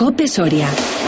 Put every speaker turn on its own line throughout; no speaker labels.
COPE Soria.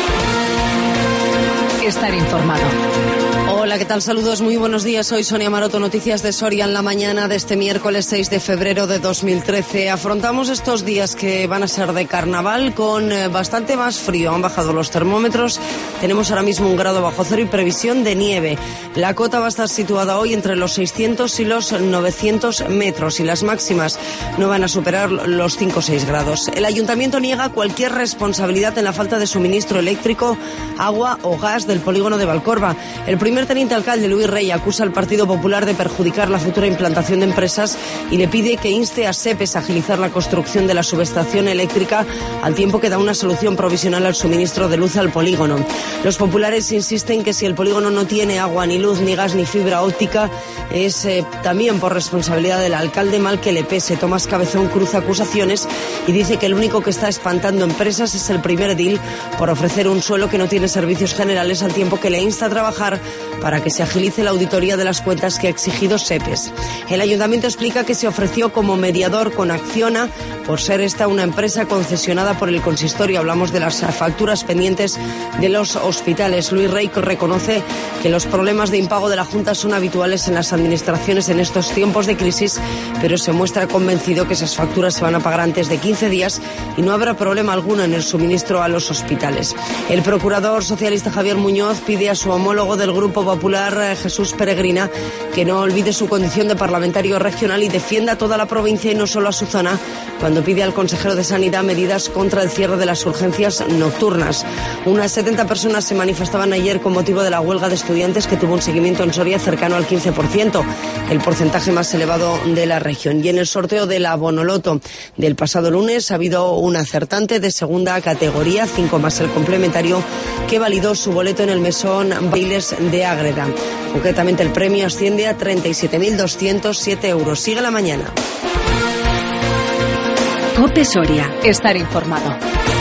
Estar informado.
Hola, ¿qué tal? Saludos, muy buenos días. Soy Sonia Maroto, noticias de Soria en la mañana de este miércoles 6 de febrero de 2013. Afrontamos estos días que van a ser de carnaval con bastante más frío. Han bajado los termómetros. Tenemos ahora mismo 1 grado bajo cero y previsión de nieve. La cota va a estar situada hoy entre los 600 y los 900 metros y las máximas no van a superar los 5 o 6 grados. El ayuntamiento niega cualquier responsabilidad en la falta de suministro eléctrico, agua o gas del polígono de Valcorba. El primer teniente alcalde Luis Rey acusa al Partido Popular de perjudicar la futura implantación de empresas y le pide que inste a SEPES a agilizar la construcción de la subestación eléctrica al tiempo que da una solución provisional al suministro de luz al polígono. Los populares insisten que si el polígono no tiene agua, ni luz, ni gas, ni fibra óptica, es también por responsabilidad del alcalde, mal que le pese. Tomás Cabezón cruza acusaciones y dice que el único que está espantando empresas es el primer edil por ofrecer un suelo que no tiene servicios generales al tiempo que le insta a trabajar para que se agilice la auditoría de las cuentas que ha exigido SEPES. El ayuntamiento explica que se ofreció como mediador con Acciona por ser esta una empresa concesionada por el consistorio. Hablamos de las facturas pendientes de los hospitales. Luis Rey reconoce que los problemas de impago de la Junta son habituales en las administraciones en estos tiempos de crisis, pero se muestra convencido que esas facturas se van a pagar antes de 15 días y no habrá problema alguno en el suministro a los hospitales. El procurador socialista Javier Muñoz pide a su homólogo del Grupo Popular, Jesús Peregrina, que no olvide su condición de parlamentario regional y defienda a toda la provincia y no solo a su zona, cuando pide al consejero de Sanidad medidas contra el cierre de las urgencias nocturnas. Unas 70 personas se manifestaban ayer con motivo de la huelga de estudiantes que tuvo un seguimiento en Soria cercano al 15%, el porcentaje más elevado de la región. Y en el sorteo de la Bonoloto del pasado lunes ha habido un acertante de segunda categoría, 5 más el complementario, que validó su boleto en el mesón Bailes de Ágreda. Concretamente el premio asciende a 37.207 euros. Sigue la mañana.
COPE Soria. Estar informado.